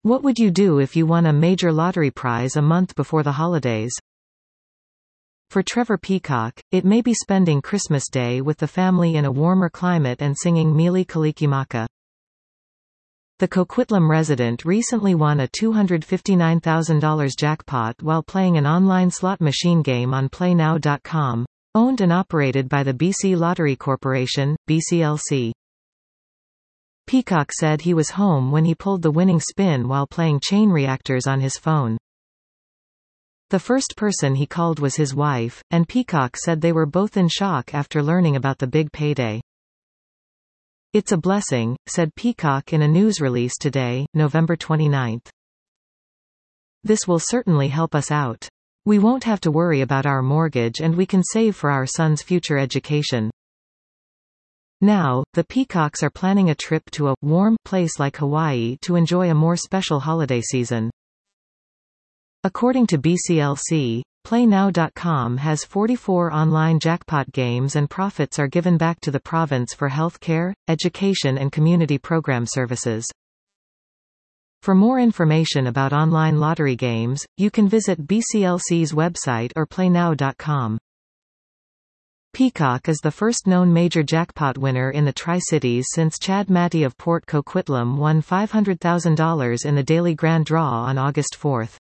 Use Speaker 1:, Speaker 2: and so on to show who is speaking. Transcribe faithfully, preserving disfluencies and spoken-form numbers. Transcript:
Speaker 1: What would you do if you won a major lottery prize a month before the holidays? For Trevor Peacock, it may be spending Christmas Day with the family in a warmer climate and singing Mele Kalikimaka. The Coquitlam resident recently won a two hundred fifty-nine thousand dollars jackpot while playing an online slot machine game on play now dot com, owned and operated by the B C Lottery Corporation, B C L C. Peacock said he was home when he pulled the winning spin while playing Chain Reactors on his phone. The first person he called was his wife, and Peacock said they were both in shock after learning about the big payday. "It's a blessing," said Peacock in a news release today, November twenty-ninth. "This will certainly help us out. We won't have to worry about our mortgage and we can save for our son's future education." Now, the Peacocks are planning a trip to a warm place like Hawaii to enjoy a more special holiday season. According to B C L C, play now dot com has forty-four online jackpot games and profits are given back to the province for health care, education and community program services. For more information about online lottery games, you can visit B C L C's website or play now dot com. Peacock is the first known major jackpot winner in the Tri-Cities since Chad Matty of Port Coquitlam won five hundred thousand dollars in the daily grand draw on August fourth.